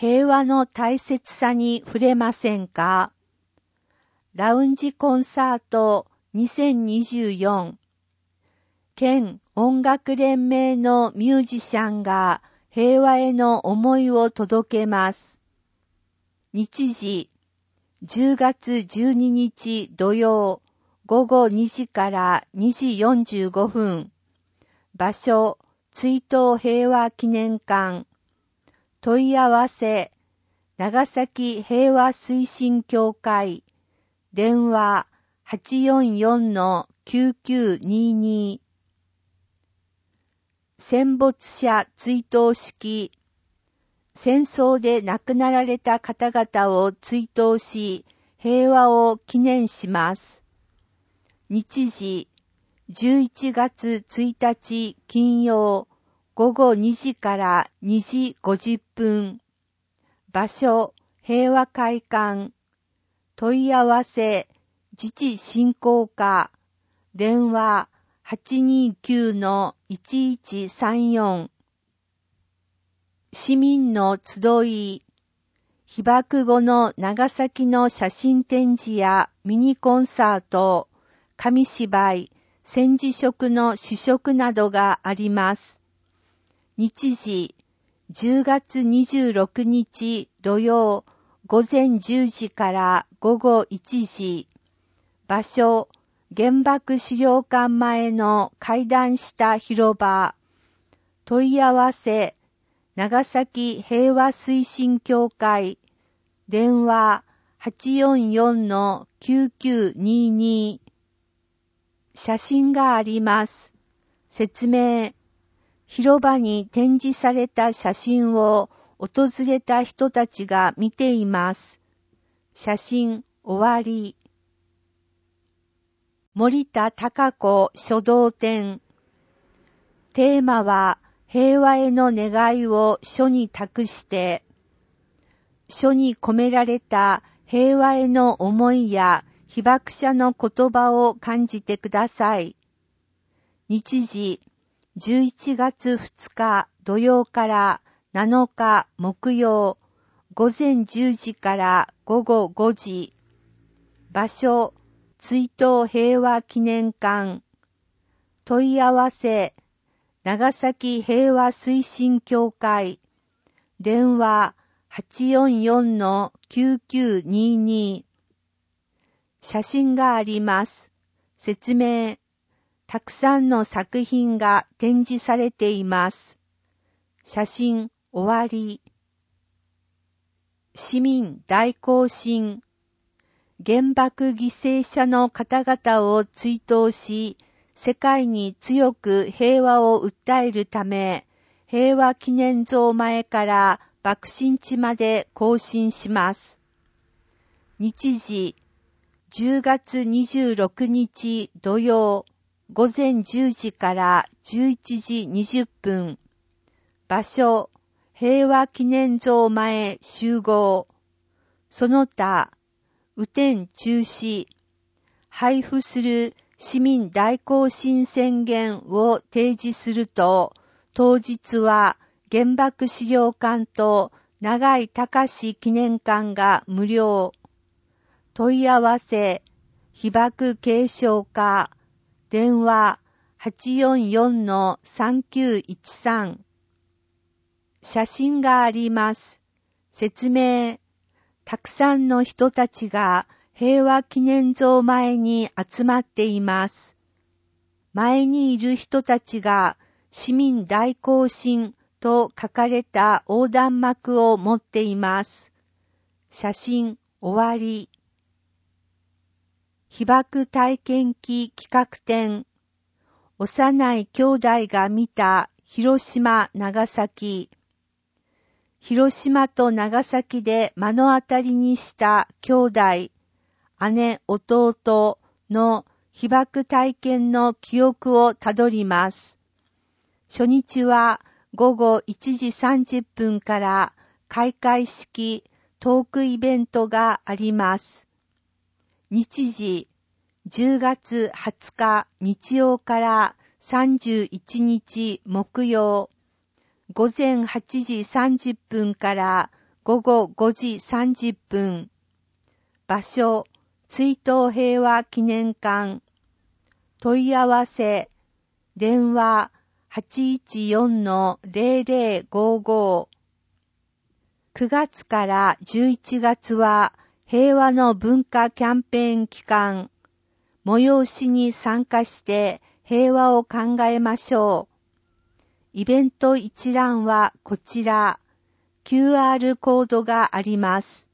平和の大切さに触れませんか？ラウンジコンサート2024県音楽連盟のミュージシャンが平和への思いを届けます。日時10月12日土曜午後2時から2時45分。場所追悼平和記念館。問い合わせ長崎平和推進協会。電話 844-9922 戦没者追悼式戦争で亡くなられた方々を追悼し平和を記念します。日時11月1日金曜午後2時から2時50分。場所平和会館。問い合わせ自治振興課。電話 829-1134 市民の集い被爆後の長崎の写真展示やミニコンサート、紙芝居、戦時食の試食などがあります。日時10月26日土曜午前10時から午後1時。場所原爆資料館前の階段下広場。問い合わせ長崎平和推進協会。電話 844-9922 写真があります。説明広場に展示された写真を訪れた人たちが見ています。写真終わり。森田孝子書道展。テーマは平和への願いを書に託して、書に込められた平和への思いや被爆者の言葉を感じてください。日時11月2日土曜から7日木曜午前10時から午後5時。場所追悼平和記念館。問い合わせ長崎平和推進協会。電話 844-9922 写真があります。説明たくさんの作品が展示されています。写真終わり。市民大行進。原爆犠牲者の方々を追悼し、世界に強く平和を訴えるため、平和記念像前から爆心地まで行進します。日時10月26日土曜午前10時から11時20分。場所平和記念像前集合。その他雨天中止。配布する市民大行進宣言を提示すると、当日は原爆資料館と長井隆記念館が無料。問い合わせ被爆継承課。電話 844-3913 写真があります。説明たくさんの人たちが平和記念像前に集まっています。前にいる人たちが市民大行進と書かれた横断幕を持っています。写真終わり。被爆体験記企画展。幼い兄弟が見た広島・長崎。広島と長崎で目の当たりにした兄弟、姉、弟の被爆体験の記憶をたどります。初日は午後1時30分から開会式トークイベントがあります。日時10月20日日曜から31日木曜午前8時30分から午後5時30分。場所、追悼平和記念館。問い合わせ、電話 814-0055。9月から11月は平和の文化キャンペーン期間。催しに参加して平和を考えましょう。イベント一覧はこちら。QR コードがあります。